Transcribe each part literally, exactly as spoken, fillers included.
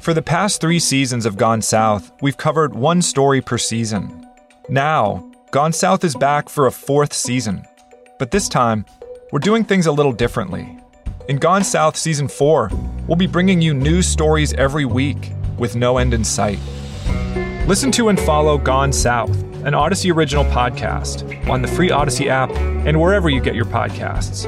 For the past three seasons of Gone South, we've covered one story per season. Now, Gone South is back for a fourth season. But this time, we're doing things a little differently. In Gone South Season four, we'll be bringing you news stories every week with no end in sight. Listen to and follow Gone South, an Odyssey original podcast, on the free Odyssey app and wherever you get your podcasts.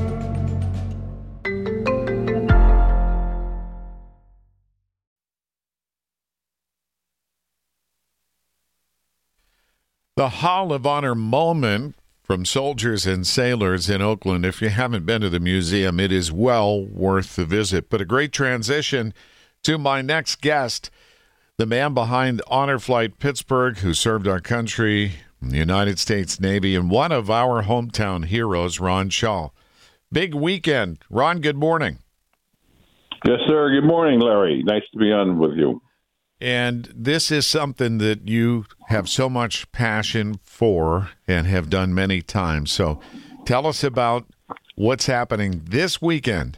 The Hall of Honor moment from Soldiers and Sailors in Oakland. If you haven't been to the museum, it is well worth the visit. But a great transition to my next guest, the man behind Honor Flight Pittsburgh, who served our country in the United States Navy, and one of our hometown heroes, Ron Shaw. Big weekend. Ron, good morning. Yes, sir. Good morning, Larry. Nice to be on with you. And this is something that you have so much passion for and have done many times. So tell us about what's happening this weekend.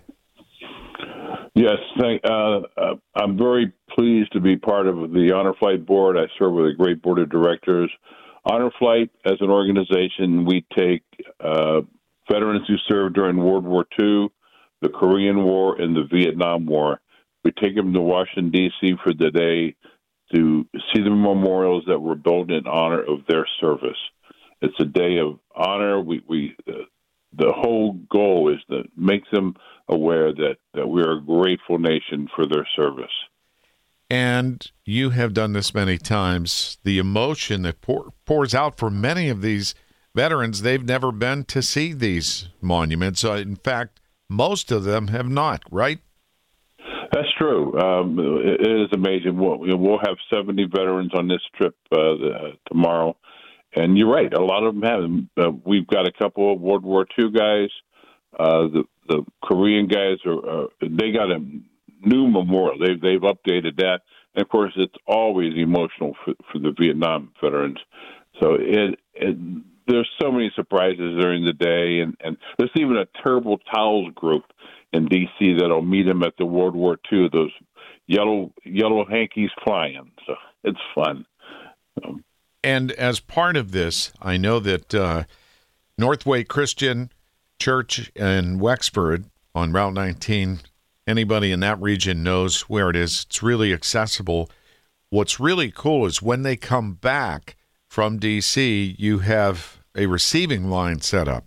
Yes, thank, uh, uh, I'm very pleased to be part of the Honor Flight Board. I serve with a great board of directors. Honor Flight, as an organization, we take uh, veterans who served during World War Two, the Korean War, and the Vietnam War. We take them to Washington, D C for the day to see the memorials that were built in honor of their service. It's a day of honor. We, we uh, the whole goal is to make them aware that, that we are a grateful nation for their service. And you have done this many times. The emotion that pour, pours out for many of these veterans, they've never been to see these monuments. Uh, in fact, most of them have not, right? That's true. Um, it is amazing. We'll, we'll have seventy veterans on this trip uh, tomorrow. And you're right. A lot of them have. Uh, we've got a couple of World War Two guys. Uh, the the Korean guys are. Uh, they got a new memorial. They've they've updated that. And of course, it's always emotional for, for the Vietnam veterans. So it, it there's so many surprises during the day, and, and there's even a Terrible Towels group in D C that'll meet him at the World War Two. Those yellow yellow hankies flying. So it's fun. Um, And as part of this, I know that uh, Northway Christian Church in Wexford on Route nineteen, anybody in that region knows where it is. It's really accessible. What's really cool is when they come back from D C, you have a receiving line set up.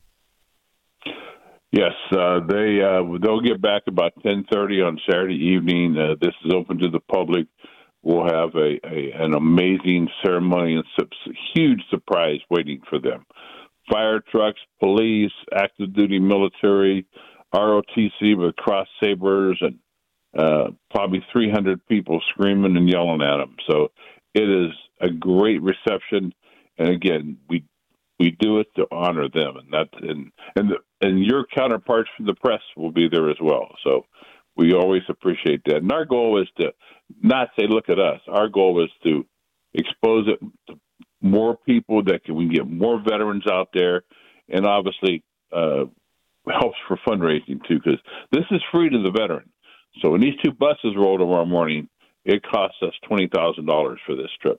Yes, uh, they, uh, they'll get back about ten thirty on Saturday evening. Uh, this is open to the public. We'll have a, a an amazing ceremony and su- huge surprise waiting for them. Fire trucks, police, active duty military, R O T C with cross sabers, and uh, probably three hundred people screaming and yelling at them. So it is a great reception. And again, we we do it to honor them, and that and and the, and your counterparts from the press will be there as well. So we always appreciate that. And our goal is to not say, look at us. Our goal is to expose it to more people, that can, we can get more veterans out there, and obviously uh, helps for fundraising, too, because this is free to the veteran. So when these two buses roll tomorrow morning, it costs us twenty thousand dollars for this trip.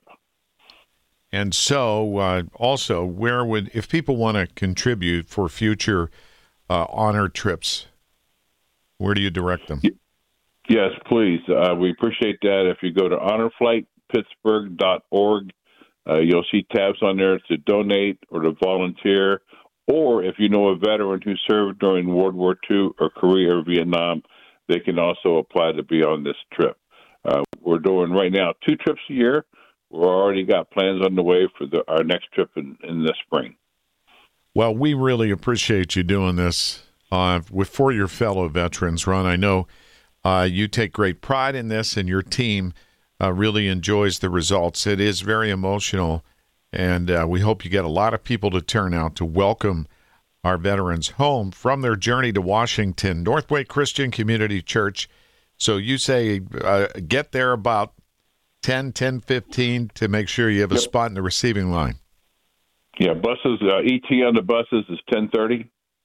And so uh, also, where would, if people want to contribute for future uh, honor trips, where do you direct them? Yes, please. Uh, we appreciate that. If you go to honor flight pittsburgh dot org, uh, you'll see tabs on there to donate or to volunteer. Or if you know a veteran who served during World War Two or Korea or Vietnam, they can also apply to be on this trip. Uh, we're doing right now two trips a year. We've already got plans on the way for the, our next trip in, in the spring. Well, we really appreciate you doing this uh, with for your fellow veterans, Ron. I know uh, you take great pride in this, and your team uh, really enjoys the results. It is very emotional, and uh, we hope you get a lot of people to turn out to welcome our veterans home from their journey to Washington. Northway Christian Community Church. So you say uh, get there about ten, ten fifteen to make sure you have a Yep. spot in the receiving line. Yeah, buses, uh, E T on the buses is ten thirty.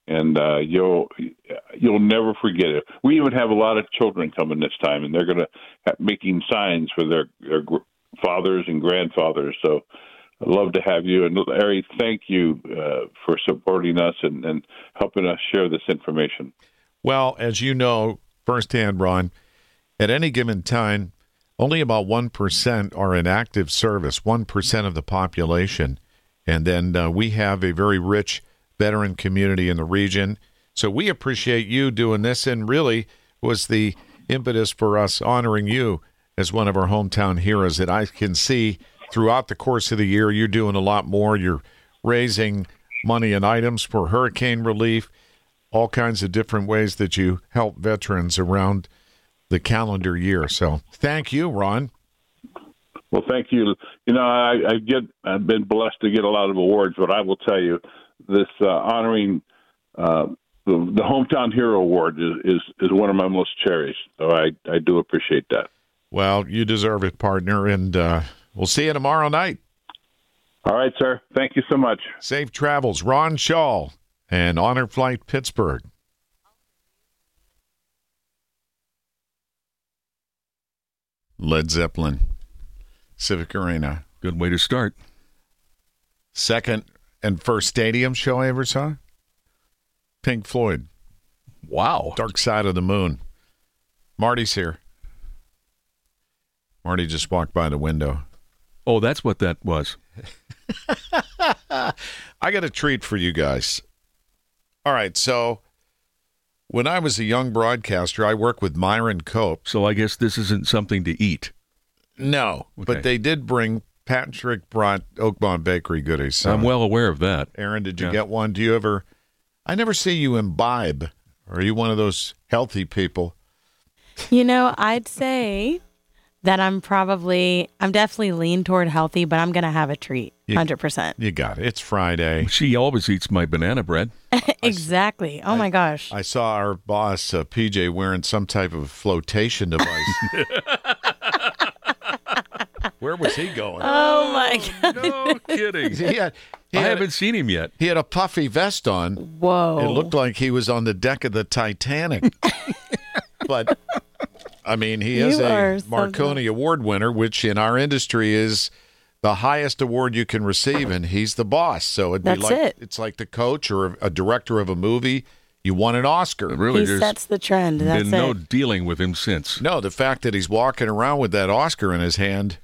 and uh, you'll you'll never forget it. We even have a lot of children coming this time, and they're going to have making signs for their, their fathers and grandfathers. So I'd love to have you. And Larry, thank you uh, for supporting us and, and helping us share this information. Well, as you know firsthand, Ron, at any given time, only about one percent are in active service, one percent of the population. And then uh, we have a very rich veteran community in the region. So we appreciate you doing this, and really was the impetus for us honoring you as one of our hometown heroes that I can see throughout the course of the year. You're doing a lot more. You're raising money and items for hurricane relief, all kinds of different ways that you help veterans around the calendar year. So thank you, Ron. Well, thank you. You know, I, I get, I've been blessed to get a lot of awards, but I will tell you, this uh, honoring uh, the, the Hometown Hero Award is, is, is one of my most cherished. So I, I do appreciate that. Well, you deserve it, partner, and uh, we'll see you tomorrow night. All right, sir. Thank you so much. Safe travels. Ron Shaw and Honor Flight Pittsburgh. Led Zeppelin, Civic Arena. Good way to start. Second and first stadium show I ever saw? Pink Floyd. Wow. Dark Side of the Moon. Marty's here. Marty just walked by the window. Oh, that's what that was. I got a treat for you guys. All right, so when I was a young broadcaster, I worked with Myron Cope. So I guess this isn't something to eat. No, Okay. but they did bring, Patrick brought Oakmont Bakery goodies. So. I'm well aware of that. Aaron, did you Yeah. get one? Do you ever, I never see you imbibe. Are you one of those healthy people? You know, I'd say that I'm probably, I'm definitely lean toward healthy, but I'm going to have a treat, You- one hundred percent. You got it. It's Friday. She always eats my banana bread. Exactly. Oh, my gosh. I saw our boss, uh, P J, wearing some type of flotation device. Where was he going? Oh, my God. No kidding. He had, he I had- haven't seen him yet. He had a puffy vest on. Whoa. It looked like he was on the deck of the Titanic. But, I mean, he is You a are so Marconi Award winner, which in our industry is the highest award you can receive, and he's the boss. So it'd be That's like it. it's like the coach or a director of a movie. You won an Oscar. Really, He there's sets the trend. That's been it. no dealing with him since. No, the fact that he's walking around with that Oscar in his hand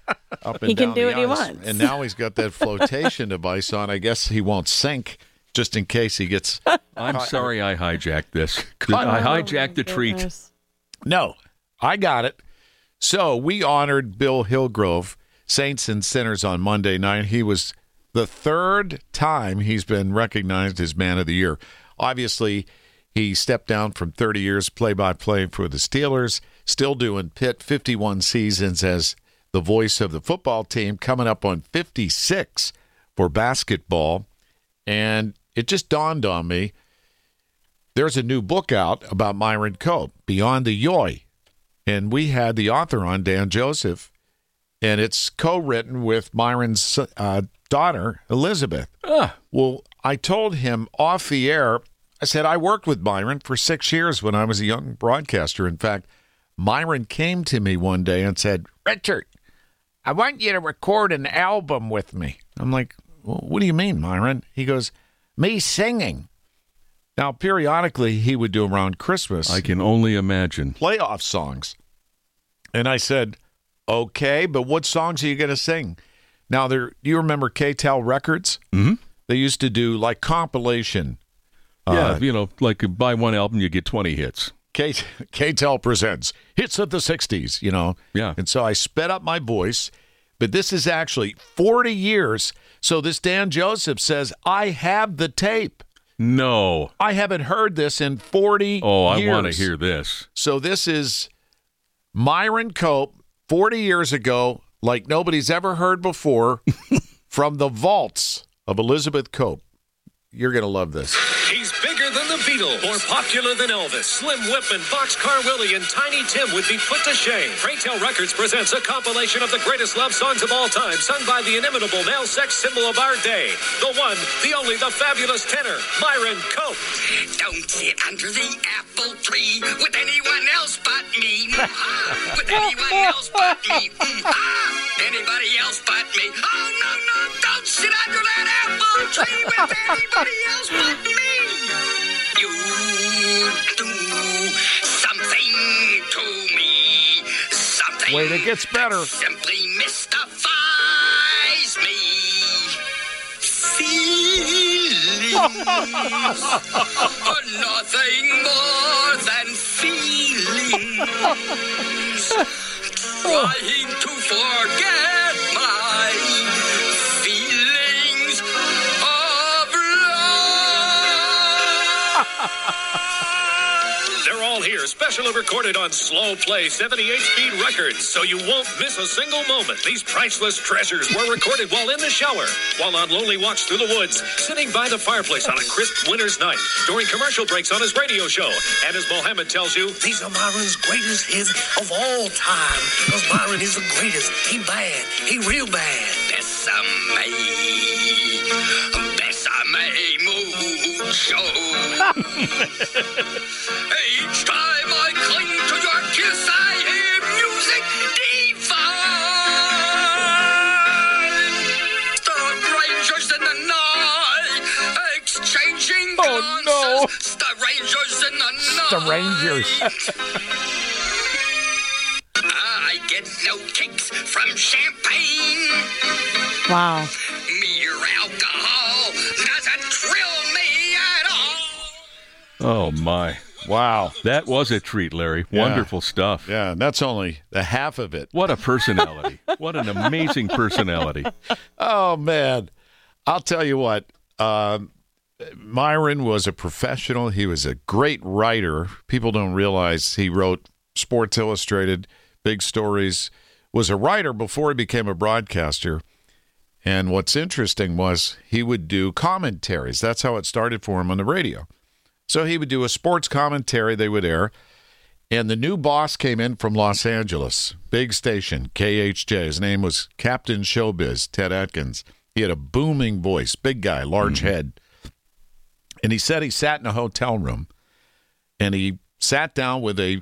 up and He can down do the what he ice, wants. and now he's got that flotation device on. I guess he won't sink just in case he gets. I'm sorry I hijacked this. Cut- I Oh, hijacked the my treat. goodness. No, I got it. So we honored Bill Hillgrove, Saints and Sinners, on Monday night. He was the third time he's been recognized as Man of the Year. Obviously, he stepped down from thirty years play-by-play for the Steelers, still doing Pitt, fifty-one seasons as the voice of the football team, coming up on fifty-six for basketball. And it just dawned on me, there's a new book out about Myron Cope, Beyond the Yoy. And we had the author on, Dan Joseph, and it's co-written with Myron's uh, daughter, Elizabeth. Ah, Well, I told him off the air, I said, I worked with Myron for six years when I was a young broadcaster. In fact, Myron came to me one day and said, Richard, I want you to record an album with me. I'm like, well, what do you mean, Myron? He goes, me singing. Now, periodically, he would do around Christmas I can only imagine. playoff songs. And I said, okay, but what songs are you going to sing? Now, there, you remember K-Tel Records? Mhm. They used to do like compilation. Yeah, Uh, you know, like you buy one album, you get twenty hits. K- K-Tel presents hits of the sixties, you know. Yeah. And so I sped up my voice, but this is actually forty years. So this Dan Joseph says, I have the tape. No. I haven't heard this in forty Oh, I years. want to hear this. So this is Myron Cope, forty years ago, like nobody's ever heard before, from the vaults of Elizabeth Cope. You're going to love this. He's bigger than the Beatles, more popular than Elvis, Slim Whitman, Boxcar Willie, and Tiny Tim would be put to shame. Pray Tell Records presents a compilation of the greatest love songs of all time, sung by the inimitable male sex symbol of our day. The one, the only, the fabulous tenor, Myron Cope. Don't sit under the apple tree with anyone else but me. Ah, with anyone else but me. Ah, anybody else but me. Oh, no, no, don't sit under that apple tree with anybody else but me. You do something to me. Something Wait, it gets better. that simply mystifies me. Feelings are nothing more than feelings. Trying to forget my feelings of love. They're all here, specially recorded on Slow Play seventy-eight speed records, so you won't miss a single moment. These priceless treasures were recorded while in the shower, while on lonely walks through the woods, sitting by the fireplace on a crisp winter's night, during commercial breaks on his radio show. And as Mohammed tells you, These are Myron's greatest hits of all time. Because Myron is the greatest. He bad. He real bad. Besame. Besame mucho. Each time I cling to your kiss, I hear music divine. Strangers in the night, exchanging Oh, glances. no. Strangers in the night. Strangers. I get no kicks from champagne. Wow. Mere alcohol doesn't thrill me at all. Oh, my. Wow. That was a treat, Larry. Yeah. Wonderful stuff. Yeah, and that's only the half of it. What a personality. What an amazing personality. Oh, man. I'll tell you what. Um, Myron was a professional. He was a great writer. People don't realize he wrote Sports Illustrated, big stories, was a writer before he became a broadcaster. And what's interesting was he would do commentaries. That's how it started for him on the radio. So he would do a sports commentary they would air. And the new boss came in from Los Angeles, big station, K H J. His name was Captain Showbiz, Ted Atkins. He had a booming voice, big guy, large mm-hmm. head. And he said he sat in a hotel room and he sat down with a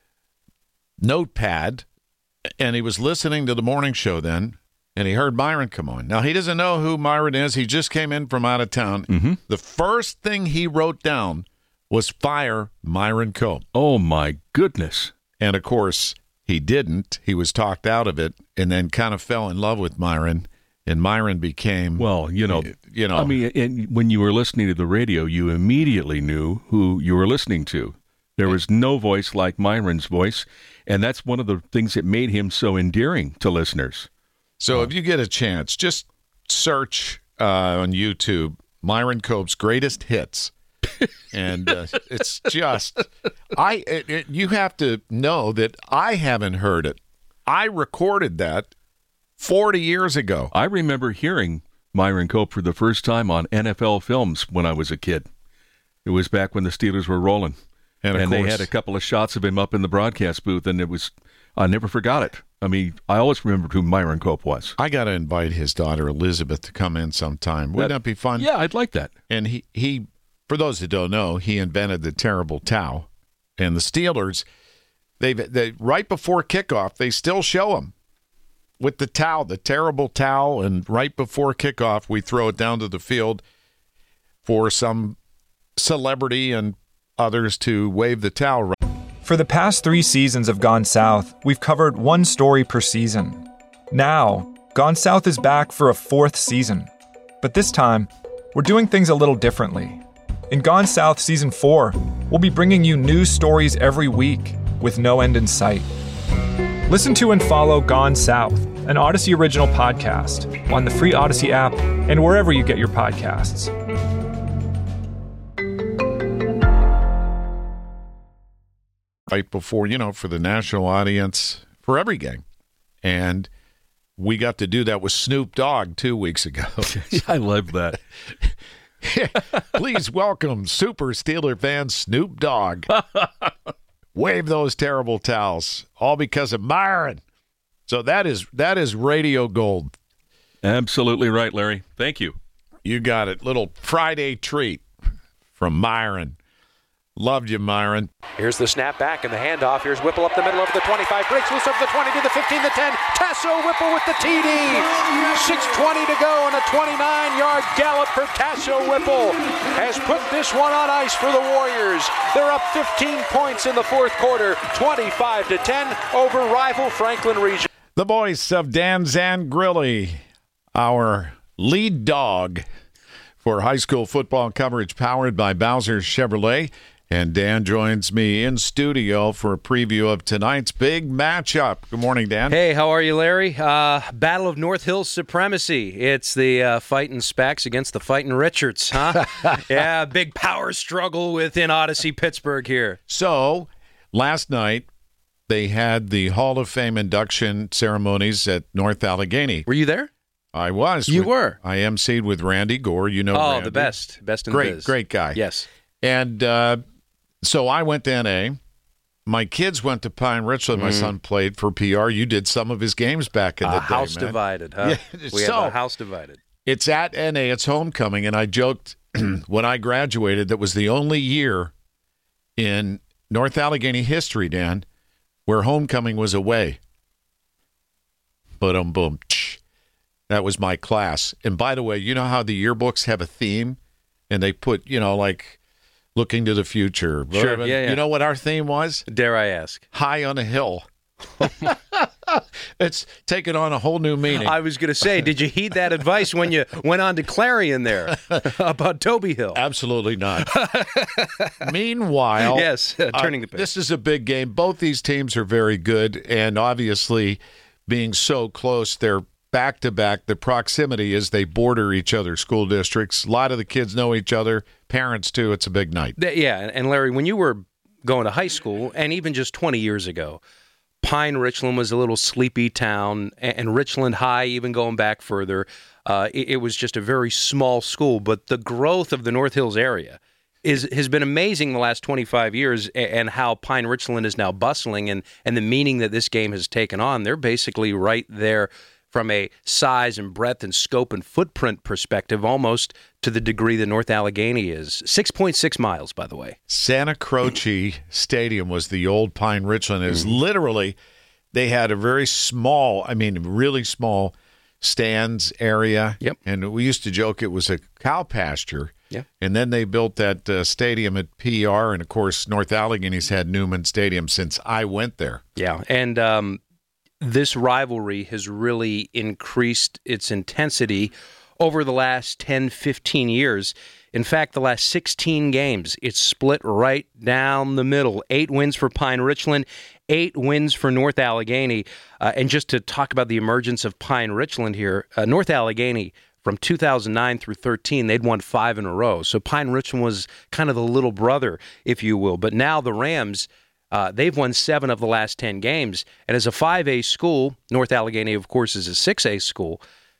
notepad and he was listening to the morning show then, and he heard Myron come on. Now, he doesn't know who Myron is. He just came in from out of town. Mm-hmm. The first thing he wrote down was fire Myron Cope. Oh, my goodness. And, of course, he didn't. He was talked out of it and then kind of fell in love with Myron. And Myron became, well, you know, you know. I mean, and when you were listening to the radio, you immediately knew who you were listening to. There was no voice like Myron's voice, and that's one of the things that made him so endearing to listeners. So if you get a chance, just search uh, on YouTube Myron Cope's greatest hits. And uh, it's just, I. It, it, you have to know that I haven't heard it. I recorded that forty years ago. I remember hearing Myron Cope for the first time on N F L films when I was a kid. It was back when the Steelers were rolling. And, of and course, they had a couple of shots of him up in the broadcast booth, and it was, I never forgot it. I mean, I always remembered who Myron Cope was. I got to invite his daughter, Elizabeth, to come in sometime. Wouldn't that, that be fun? Yeah, I'd like that. And he, he, for those that don't know, he invented the terrible towel. And the Steelers, they they right before kickoff, they still show him with the towel, the terrible towel. And right before kickoff, we throw it down to the field for some celebrity and others to wave the towel. For the past three seasons of Gone South, we've covered one story per season. Now, Gone South is back for a fourth season. But this time, we're doing things a little differently. In Gone South Season four, we'll be bringing you new stories every week with no end in sight. Listen to and follow Gone South, an Odyssey original podcast, on the free Odyssey app and wherever you get your podcasts. Right before, you know, for the national audience, for every game. And we got to do that with Snoop Dogg two weeks ago. I love that. Please welcome Super Steeler fan Snoop Dogg. Wave those terrible towels, all because of Myron. So that is that is radio gold. Absolutely right, Larry. Thank you. You got it. Little Friday treat from Myron. Loved you, Myron. Here's the snap back and the handoff. Here's Whipple up the middle of the twenty-five. Breaks loose over the twenty to the fifteen, the ten. Tasso Whipple with the T D. six twenty to go and a twenty-nine-yard gallop for Tasso Whipple has put this one on ice for the Warriors. They're up fifteen points in the fourth quarter, twenty-five to ten over rival Franklin Region. The voice of Dan Zangrilli, our lead dog for high school football coverage powered by Bowser Chevrolet. And Dan joins me in studio for a preview of tonight's big matchup. Good morning, Dan. Hey, how are you, Larry? Uh, Battle of North Hills supremacy. It's the uh, fighting Spacks against the fighting Richards, huh? Yeah, big power struggle within Odyssey Pittsburgh here. So, last night, they had the Hall of Fame induction ceremonies at North Allegheny. Were you there? I was. You with, were? I emceed with Randy Gore. You know Oh, Randy. the best. Best in the Great, biz. great guy. Yes. And uh, so I went to N A. My kids went to Pine Richland. My Mm. son played for P R. You did some of his games back in the A day, house man. divided, huh? Yeah, we so, have a house divided. It's at N A. It's homecoming. And I joked when I graduated that was the only year in North Allegheny history, Dan, where homecoming was away. Boom, boom. That was my class. And by the way, you know how the yearbooks have a theme? And they put, you know, like looking to the future. Sure, yeah, yeah. You know what our theme was? Dare I ask? High on a hill. It's taken on a whole new meaning. I was going to say, did you heed that advice when you went on to Clarion there about Toby Hill? Absolutely not. Meanwhile, yes, uh, turning uh, the page. This is a big game. Both these teams are very good, and obviously, being so close, they're back to back. The proximity is they border each other, school districts. A lot of the kids know each other, parents too. It's a big night. Th- Yeah, and Larry, when you were going to high school, and even just twenty years ago, Pine Richland was a little sleepy town, and Richland High, even going back further, uh, it, it was just a very small school. But the growth of the North Hills area is has been amazing the last twenty-five years, and how Pine Richland is now bustling, and, and the meaning that this game has taken on. They're basically right there from a size and breadth and scope and footprint perspective, almost to the degree that North Allegheny is. six point six miles, by the way. Santa Croce Stadium was the old Pine Richland. It was Mm-hmm. literally, they had a very small, I mean, really small stands area. Yep. And we used to joke it was a cow pasture. Yeah. And then they built that uh, stadium at P R. And, of course, North Allegheny's had Newman Stadium since I went there. Yeah, and um, this rivalry has really increased its intensity over the last ten, fifteen years. In fact, the last sixteen games, it's split right down the middle. Eight wins for Pine Richland, eight wins for North Allegheny. Uh, and just to talk about the emergence of Pine Richland here, uh, North Allegheny, from two thousand nine through thirteen, they'd won five in a row. So Pine Richland was kind of the little brother, if you will. But now the Rams, uh, they've won seven of the last ten games. And as a five A school, North Allegheny, of course, is a six A school,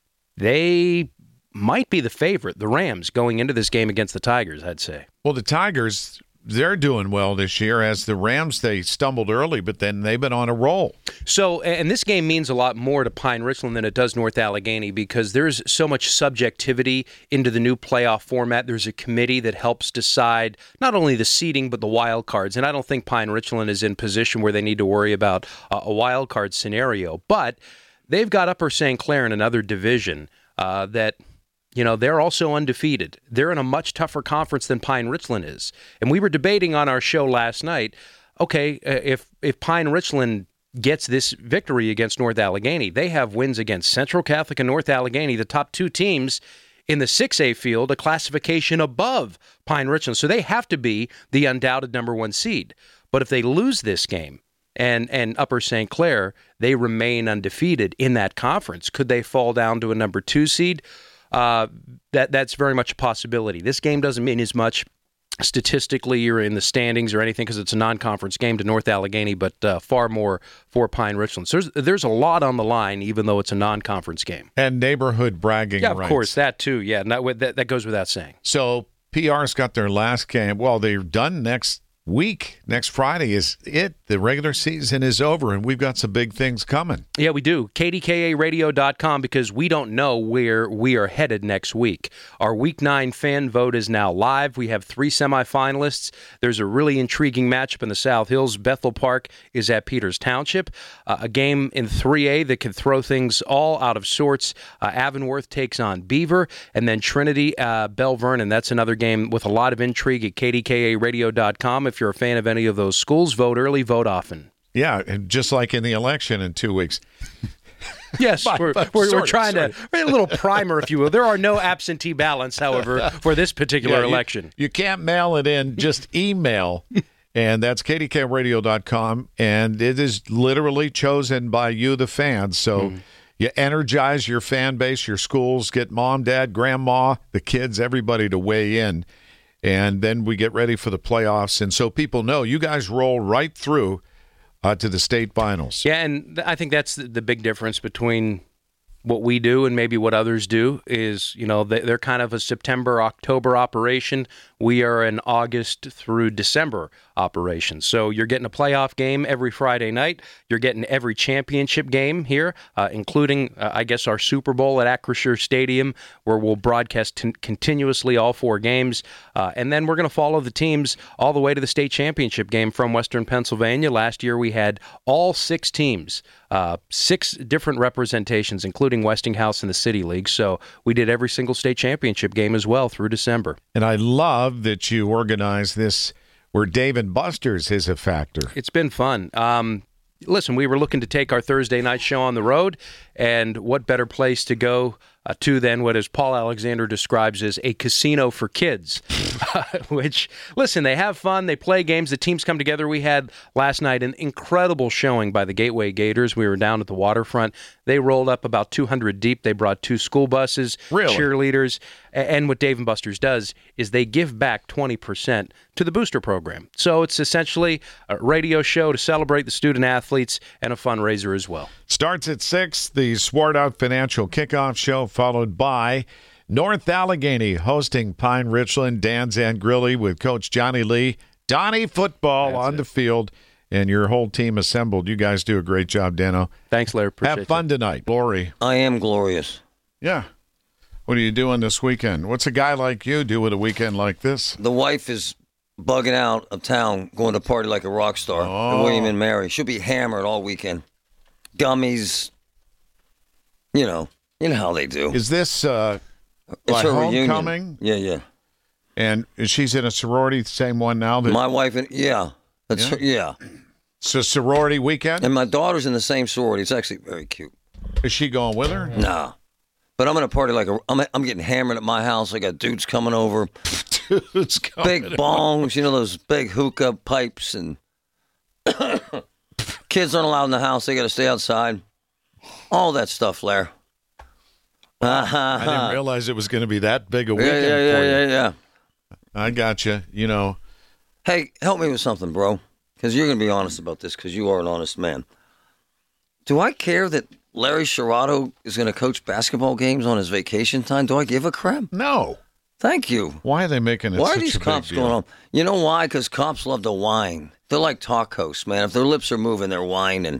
they might be the favorite, the Rams, going into this game against the Tigers, I'd say. Well, the Tigers, they're doing well this year. As the Rams, they stumbled early, but then they've been on a roll. So, and this game means a lot more to Pine Richland than it does North Allegheny, because there's so much subjectivity into the new playoff format. There's a committee that helps decide not only the seeding, but the wild cards. And I don't think Pine Richland is in position where they need to worry about uh, a wild card scenario. But they've got Upper Saint Clair in another division uh, that... You know, they're also undefeated. They're in a much tougher conference than Pine Richland is. And we were debating on our show last night, okay, if if Pine Richland gets this victory against North Allegheny, they have wins against Central Catholic and North Allegheny, the top two teams in the six A field, a classification above Pine Richland. So they have to be the undoubted number one seed. But if they lose this game, and and Upper Saint Clair, they remain undefeated in that conference, could they fall down to a number two seed? Uh, that that's very much a possibility. This game doesn't mean as much statistically you're in the standings or anything because it's a non-conference game to North Allegheny, but uh, far more for Pine Richland. So there's, there's a lot on the line, even though it's a non-conference game. And neighborhood bragging Yeah, of rights. course, that too. Yeah, and that, that, that goes without saying. So P R's got their last game. Well, they're done next week. Next Friday is it. The regular season is over, and we've got some big things coming. Yeah, we do. K D K A radio dot com, because we don't know where we are headed next week. Our Week nine fan vote is now live. We have three semifinalists. There's a really intriguing matchup in the South Hills. Bethel Park is at Peters Township. Uh, a game in three A that could throw things all out of sorts. Uh, Avonworth takes on Beaver, and then Trinity, uh, Bell Vernon. That's another game with a lot of intrigue at K D K A radio dot com. If you're a fan of any of those schools, vote early, vote often. Yeah, and just like in the election in two weeks. Yes, But- we're, but we're, sorry, we're trying sorry. to, we're a little primer, if you will. There are no absentee ballots, however, for this particular Yeah, you- election. You can't mail it in, just email. And that's K D K radio dot com. And it is literally chosen by you, the fans. So Mm-hmm. you energize your fan base, your schools, get mom, dad, grandma, the kids, everybody to weigh in. And then we get ready for the playoffs. And so people know you guys roll right through uh, to the state finals. Yeah, and th- I think that's the, the big difference between what we do and maybe what others do is, you know, they- they're kind of a September, October operation. We are an August through December operation. So you're getting a playoff game every Friday night. You're getting every championship game here, uh, including, uh, I guess, our Super Bowl at Acrisure Stadium, where we'll broadcast t- continuously all four games. Uh, and then we're going to follow the teams all the way to the state championship game from Western Pennsylvania. Last year we had all six teams, uh, six different representations, including Westinghouse in the City League. So we did every single state championship game as well through December. And I love that you organize this where Dave and Buster's is a factor. It's been fun. Um, listen, we were looking to take our Thursday night show on the road, and what better place to go uh, to than what, as Paul Alexander describes as a casino for kids, which, listen, they have fun. They play games. The teams come together. We had last night an incredible showing by the Gateway Gators. We were down at the waterfront. They rolled up about two hundred deep. They brought two school buses, Really? cheerleaders. A- And what Dave and Buster's does is they give back twenty percent to the booster program. So it's essentially a radio show to celebrate the student athletes and a fundraiser as well. Starts at six, the Sword Out Financial Kickoff Show, followed by North Allegheny hosting Pine Richland, Dan Zangrilli with Coach Johnny Lee. Donnie football That's on it. the field, and your whole team assembled. You guys do a great job, Dano. Thanks, Larry. Appreciate Have fun you. tonight. Lori. I am glorious. Yeah. What are you doing this weekend? What's a guy like you do with a weekend like this? The wife is bugging out of town, going to party like a rock star. Oh. And William and Mary. She'll be hammered all weekend. Gummies. You know. You know how they do. Is this uh, It's like her reunion. homecoming? Yeah, yeah. And she's in a sorority, the same one now? That, My wife and yeah. That's Yeah? her, yeah. it's a sorority weekend? And my daughter's in the same sorority. It's actually very cute. Is she going with her? Nah. But I'm gonna party like a. I'm, I'm getting hammered at my house. I got dudes coming over, It's coming. big bongs, you know those big hookah pipes, and kids aren't allowed in the house. They got to stay outside. All that stuff, Blair. I didn't realize it was going to be that big a Yeah, weekend yeah, yeah, for you. yeah, yeah. I got you. You know, Hey, help me with something, bro, because you're gonna be honest about this, because you are an honest man. Do I care that Larry Sherrato is going to coach basketball games on his vacation time? Do I give a crap? no. Thank you. Why are they making it Why such are these a big cops deal? going on? You know why? Because cops love to whine. They're like talk hosts, man. If their lips are moving, they're whining.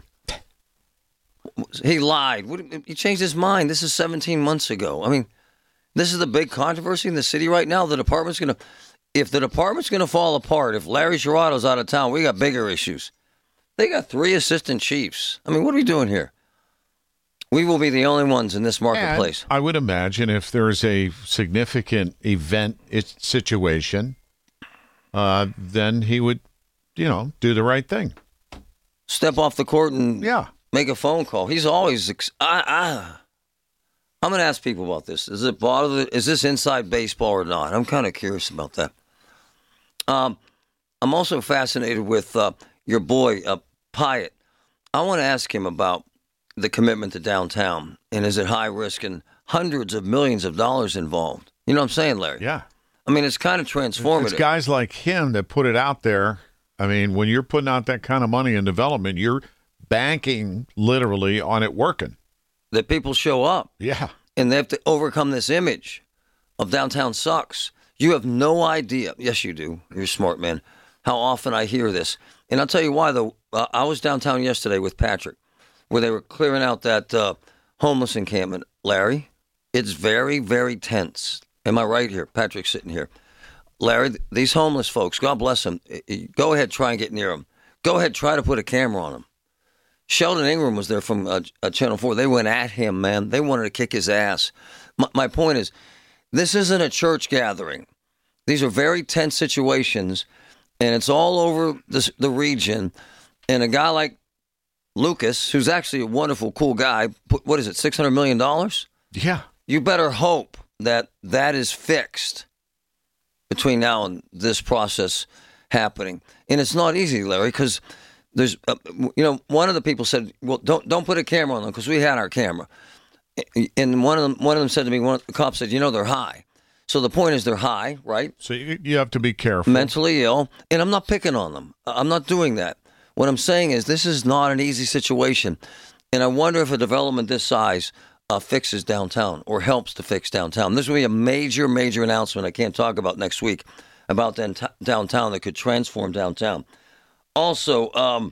He lied. What, he changed his mind. This is seventeen months ago. I mean, this is the big controversy in the city right now. The department's going to, if the department's going to fall apart, if Larry Sherrato's out of town, we got bigger issues. They got three assistant chiefs. I mean, what are we doing here? We will be the only ones in this marketplace. And I would imagine if there's a significant event it- situation, uh, then he would, you know, do the right thing. Step off the court and Yeah. make a phone call. He's always. Ex- I, I, I'm going to ask people about this. Is it bother? The, is this inside baseball or not? I'm kind of curious about that. Um, I'm also fascinated with uh, your boy uh, Pyatt. I want to ask him about the commitment to downtown, and is it high risk and hundreds of millions of dollars involved? You know what I'm saying, Larry? Yeah. I mean, it's kind of transformative. It's guys like him that put it out there. I mean, when you're putting out that kind of money in development, you're banking literally on it working. That people show up. Yeah. And they have to overcome this image of downtown sucks. You have no idea. Yes, you do. You're a smart man. How often I hear this. And I'll tell you why, though. Uh, I was downtown yesterday with Patrick, where they were clearing out that uh, homeless encampment. Larry, it's very, very tense. Am I right here? Patrick's sitting here. Larry, these homeless folks, God bless them. Go ahead, try and get near them. Go ahead, try to put a camera on them. Sheldon Ingram was there from uh, uh, Channel four. They went at him, man. They wanted to kick his ass. My, my point is, this isn't a church gathering. These are very tense situations, and it's all over this, the region. And a guy like Lucas, who's actually a wonderful, cool guy, put, what is it, six hundred million dollars? Yeah. You better hope that that is fixed between now and this process happening. And it's not easy, Larry, because there's, uh, you know, one of the people said, well, don't don't put a camera on them, because we had our camera. And one of them, one of them said to me, one of the cops said, you know, they're high. So the point is they're high, right? So you, you have to be careful. Mentally ill. And I'm not picking on them. I'm not doing that. What I'm saying is this is not an easy situation. And I wonder if a development this size uh, fixes downtown or helps to fix downtown. There's going to be a major, major announcement I can't talk about next week about downtown that could transform downtown. Also, um,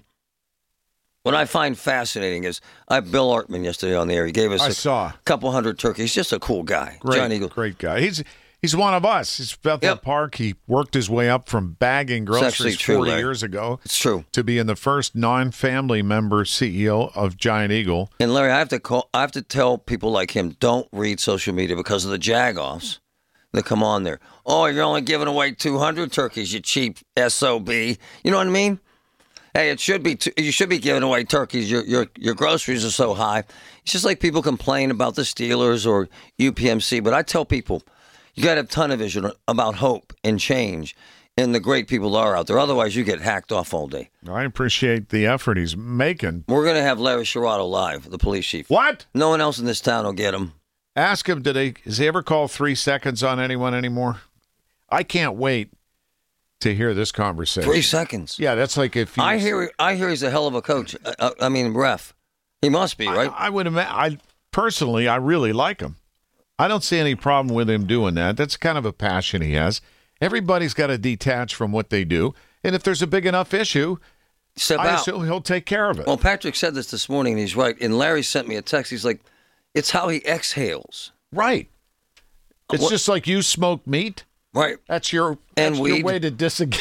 what I find fascinating is I had Bill Artman yesterday on the air. He gave us I a saw. couple hundred turkeys. Just a cool guy. Great, John Eagle. great guy. He's he's one of us. He's Bethel Yep. Park. He worked his way up from bagging groceries actually true, forty Larry. years ago. It's true. To being the first non-family member C E O of Giant Eagle. And Larry, I have to call. I have to tell people like him, don't read social media because of the jagoffs that come on there. Oh, you're only giving away two hundred turkeys, you cheap S O B. You know what I mean? Hey, it should be. T- you should be giving away turkeys. Your your your groceries are so high. It's just like people complain about the Steelers or U P M C. But I tell people, you got to have a ton of vision about hope and change, and the great people that are out there. Otherwise, you get hacked off all day. I appreciate the effort he's making. We're gonna have Larry Sherrato live, the police chief. What? No one else in this town will get him. Ask him, did he, has he ever called three seconds on anyone anymore? I can't wait to hear this conversation. Three seconds. Yeah, that's like if you... I hear. I hear he's a hell of a coach. I, I mean, ref. He must be, right? I, I would imagine. I personally, I really like him. I don't see any problem with him doing that. That's kind of a passion he has. Everybody's got to detach from what they do, and if there's a big enough issue, Step I out. assume he'll take care of it. Well, Patrick said this this morning, and he's right. And Larry sent me a text. He's like, "It's how he exhales." Right. It's What- just like you smoke meat. Right. That's your And that's weed. your way to disengage.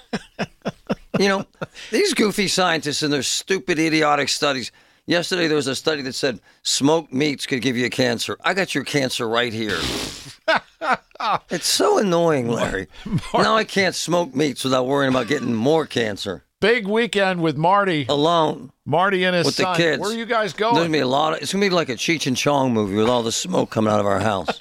You know, these goofy scientists and their stupid, idiotic studies. Yesterday, there was a study that said smoked meats could give you cancer. I got your cancer right here. It's so annoying, Larry. Now I can't smoke meats without worrying about getting more cancer. Big weekend with Marty. Alone. Marty and his With the son. kids. Where are you guys There's gonna going? be a lot of. It's gonna be like a Cheech and Chong movie with all the smoke coming out of our house.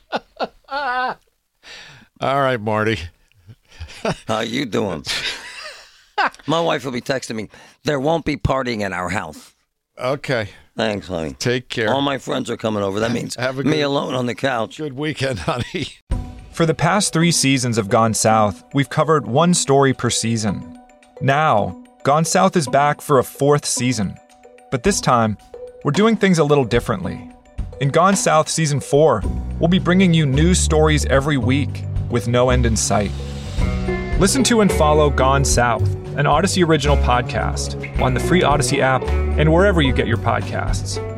All right, Marty. How you doing? My wife will be texting me. There won't be partying in our house. Okay. Thanks, honey. Take care. All my friends are coming over. That means Have a me good- alone on the couch. Good weekend, honey. For the past three seasons of Gone South, we've covered one story per season. Now, Gone South is back for a fourth season. But this time, we're doing things a little differently. In Gone South Season four, we'll be bringing you new stories every week with no end in sight. Listen to and follow Gone South, an Odyssey original podcast, on the free Odyssey app and wherever you get your podcasts.